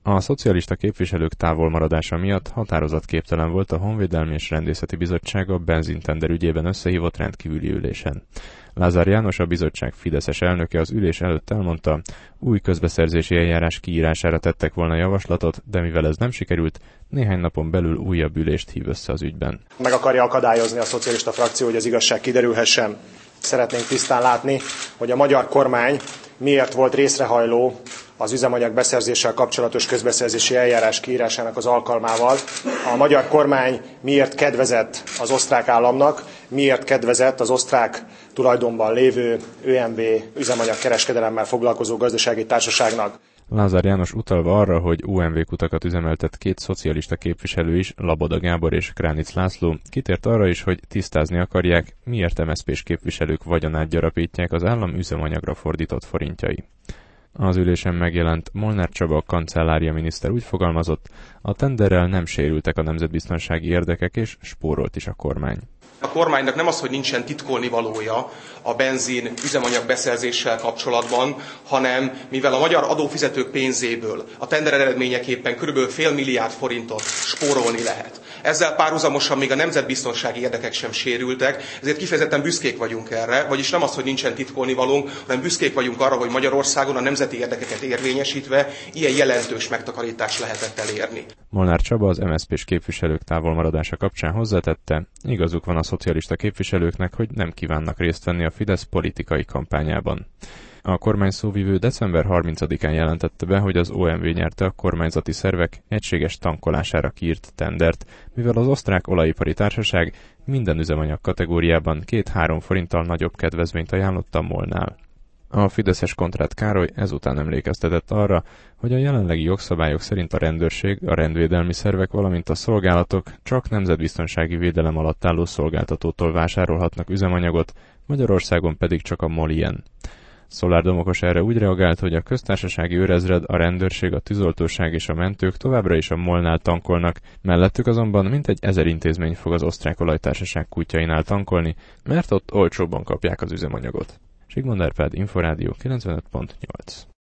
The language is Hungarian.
A szocialista képviselők távolmaradása miatt határozatképtelen volt a Honvédelmi és Rendészeti Bizottság a benzintender ügyében összehívott rendkívüli ülésen. Lázár János, a bizottság fideszes elnöke az ülés előtt elmondta, új közbeszerzési eljárás kiírására tettek volna javaslatot, de mivel ez nem sikerült, néhány napon belül újabb ülést hív össze az ügyben. Meg akarja akadályozni a szocialista frakció, hogy az igazság kiderülhessen. Szeretnénk tisztán látni, hogy a magyar kormány miért volt részrehajló az üzemanyag beszerzéssel kapcsolatos közbeszerzési eljárás kiírásának az alkalmával. A magyar kormány miért kedvezett az osztrák államnak, miért kedvezett az osztrák tulajdonban lévő ÖMV üzemanyagkereskedelemmel foglalkozó gazdasági társaságnak. Lázár János utalva arra, hogy UMV kutakat üzemeltet két szocialista képviselő is, Laboda Gábor és Kránic László, kitért arra is, hogy tisztázni akarják, miért MSZP-s képviselők vagyonát gyarapítják az állam üzemanyagra fordított forintjai. Az ülésen megjelent Molnár Csaba kancellária miniszter úgy fogalmazott, a tenderrel nem sérültek a nemzetbiztonsági érdekek és spórolt is a kormány. A kormánynak nem az, hogy nincsen titkolnivalója a benzin üzemanyag beszerzéssel kapcsolatban, hanem mivel a magyar adófizetők pénzéből a tender eredményeképpen kb. $500 milliárd forintot spórolni lehet. Ezzel párhuzamosan még a nemzetbiztonsági érdekek sem sérültek, ezért kifejezetten büszkék vagyunk erre, vagyis nem az, hogy nincsen titkolnivalónk, hanem büszkék vagyunk arra, hogy Magyarországon a nemzeti érdekeket érvényesítve ilyen jelentős megtakarítást lehetett elérni. Molnár Csaba az MSZP-s képviselők távolmaradása kapcsán hozzátette, igazuk van a szocialista képviselőknek, hogy nem kívánnak részt venni a Fidesz politikai kampányában. A kormány szóvivő december 30-án jelentette be, hogy az OMV nyerte a kormányzati szervek egységes tankolására kiírt tendert, mivel az osztrák olajipari társaság minden üzemanyag kategóriában 2-3 forinttal nagyobb kedvezményt ajánlott a MOL-nál. A fideszes Kontrát Károly ezután emlékeztetett arra, hogy a jelenlegi jogszabályok szerint a rendőrség, a rendvédelmi szervek, valamint a szolgálatok csak nemzetbiztonsági védelem alatt álló szolgáltatótól vásárolhatnak üzemanyagot, Magyarországon pedig csak a MOL ilyen. Szolár Domokos erre úgy reagált, hogy a köztársasági őrezred, a rendőrség, a tűzoltóság és a mentők továbbra is a MOL-nál tankolnak, mellettük azonban mintegy 1000 intézmény fog az osztrák olajtársaság kutyáinál tankolni, mert ott olcsóbban kapják az üzemanyagot. Zsigmond Árpád, Inforádió 95.8.